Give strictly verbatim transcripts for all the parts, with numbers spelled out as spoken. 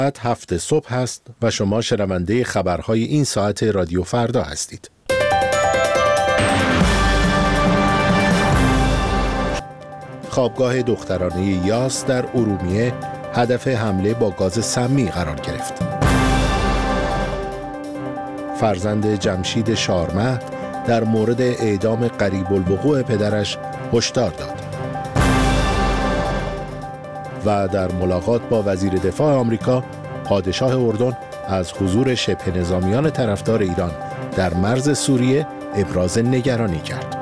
هفت صبح است و شما شنونده خبرهای این ساعت رادیو فردا هستید. خوابگاه دخترانه یاس در ارومیه هدف حمله با گاز سمی قرار گرفت. فرزند جمشید شارمهد در مورد اعدام قریب الوقوع پدرش هشدار داد. و در ملاقات با وزیر دفاع آمریکا، پادشاه اردن از حضور شبه نظامیان طرفدار ایران در مرز سوریه ابراز نگرانی کرد.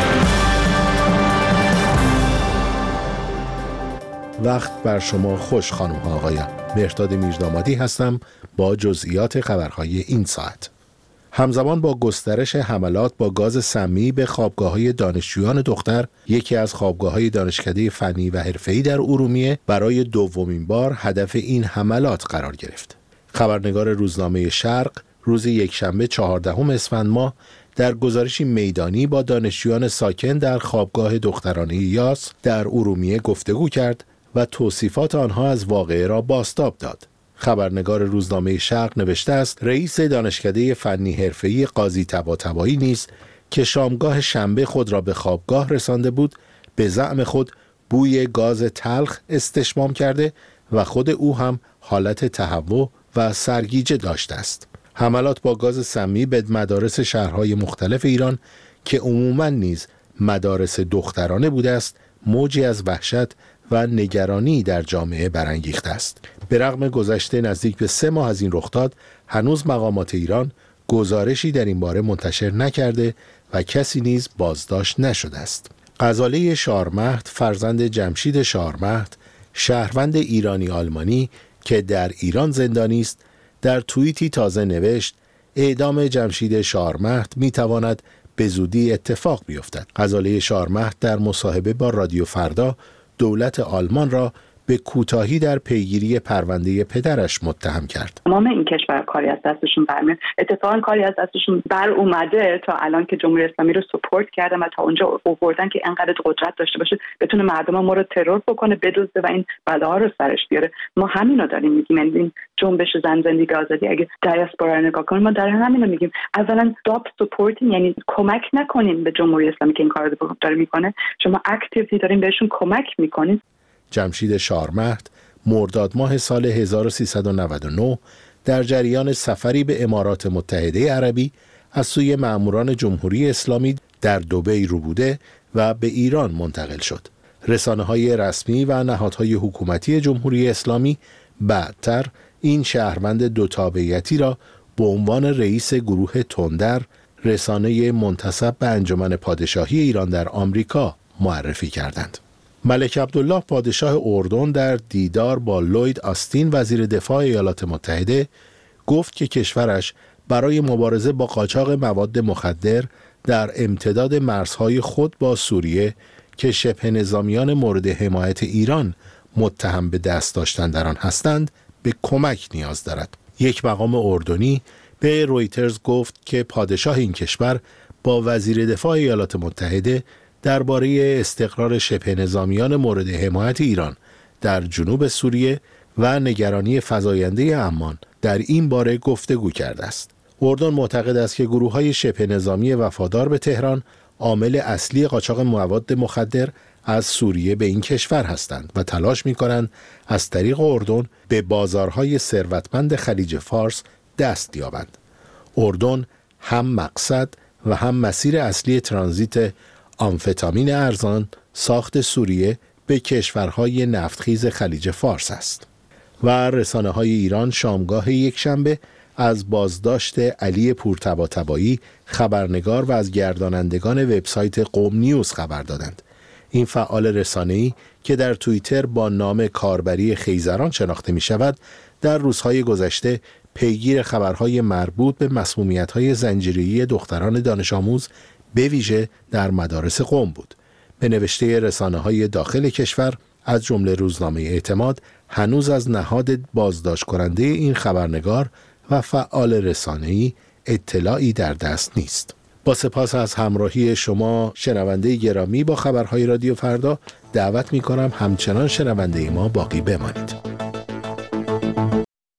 وقت بر شما خوش خانم ها آقایان. مهرداد میردامادی هستم با جزئیات خبرهای این ساعت. همزمان با گسترش حملات با گاز سمی به خوابگاه‌های دانشجویان دختر، یکی از خوابگاه‌های دانشکده فنی و حرفه‌ای در ارومیه برای دومین بار هدف این حملات قرار گرفت. خبرنگار روزنامه شرق روز یکشنبه چهاردهم اسفند ماه در گزارشی میدانی با دانشجویان ساکن در خوابگاه دخترانه یاس در ارومیه گفتگو کرد و توصیفات آنها از واقعه را بازتاب داد. خبرنگار روزنامه شرق نوشته است رئیس دانشکده فنی حرفه‌ای قاضی طباطبایی نیز که شامگاه شنبه خود را به خوابگاه رسانده بود، به زعم خود بوی گاز تلخ استشمام کرده و خود او هم حالت تهوع و سرگیجه داشته است. حملات با گاز سمی به مدارس شهرهای مختلف ایران که عموماً نیز مدارس دخترانه بوده است، موجی از وحشت و نگرانی در جامعه برانگیخته است. به رغم گذشته نزدیک به سه ماه از این رخداد، هنوز مقامات ایران گزارشی در این باره منتشر نکرده و کسی نیز بازداشت نشده است. غزاله شارمهد، فرزند جمشید شارمهد، شهروند ایرانی آلمانی که در ایران زندانی است، در توییتی تازه نوشت اعدام جمشید شارمهد میتواند به زودی اتفاق بیفتد. غزاله شارمهد در مصاحبه با رادیو فردا دولت آلمان را به کوتاهی در پیگیری پرونده پدرش متهم کرد. تمام این کشور کاری از دستشون برمیاد. اتفاقا کاری از دستشون بر اومده تا الان که جمهوری اسلامی رو سپورت کردن و تا اونجا آوردن که انقدر قدرت داشته باشه بتونه مردم ما رو ترور بکنه، بدزده و این بلاها رو سرش بیاره. ما همین رو داریم میگیم. این جنبش زن زندگی آزادی اگه دیاسپورا رو نگاه کنیم ما در همین رو میگیم. اولا stop supporting، یعنی کمک نکنین به جمهوری اسلامی که این کار رو داره میکنه. شما اکتیولی دارین بهشون کمک میکنین. جمشید شارمهد مرداد ماه سال هزار و سیصد و نود و نه در جریان سفری به امارات متحده عربی از سوی مأموران جمهوری اسلامی در دبی رو بوده و به ایران منتقل شد. رسانه‌های رسمی و نهادهای حکومتی جمهوری اسلامی بعدتر این شهروند دو تابعیتی را به عنوان رئیس گروه تندر، رسانه منتسب به انجمن پادشاهی ایران در آمریکا معرفی کردند. ملک عبدالله پادشاه اردن در دیدار با لوید آستین وزیر دفاع ایالات متحده گفت که کشورش برای مبارزه با قاچاق مواد مخدر در امتداد مرزهای خود با سوریه که شبه نظامیان مورد حمایت ایران متهم به دست داشتن در آن هستند به کمک نیاز دارد. یک مقام اردنی به رویترز گفت که پادشاه این کشور با وزیر دفاع ایالات متحده درباره استقرار شبه نظامیان مورد حمایت ایران در جنوب سوریه و نگرانی فزاینده عمان در این باره گفتگو کرده است. اردن معتقد است که گروه‌های شبه نظامی وفادار به تهران عامل اصلی قاچاق مواد مخدر از سوریه به این کشور هستند و تلاش می‌کنند از طریق اردن به بازارهای ثروتمند خلیج فارس دست یابند. اردن هم مقصد و هم مسیر اصلی ترانزیت آمفتامین ارزان ساخت سوریه به کشورهای نفتخیز خلیج فارس است. و رسانه‌های ایران شامگاه یکشنبه از بازداشت علی پورطباطبایی، خبرنگار و از گردانندگان وبسایت قم نیوز خبر دادند. این فعال رسانه‌ای که در توییتر با نام کاربری خیزران شناخته می شود، در روزهای گذشته پیگیر خبرهای مربوط به مسمومیت‌های زنجیره‌ای دختران دانش آموز به ویژه در مدارس قم بود. به نوشته رسانه‌های داخل کشور از جمله روزنامه اعتماد، هنوز از نهاد بازداشت کننده این خبرنگار و فعال رسانه‌ای اطلاعی در دست نیست. با سپاس از همراهی شما شنونده گرامی با خبرهای رادیو فردا، دعوت می‌کنم همچنان شنونده ما باقی بمانید.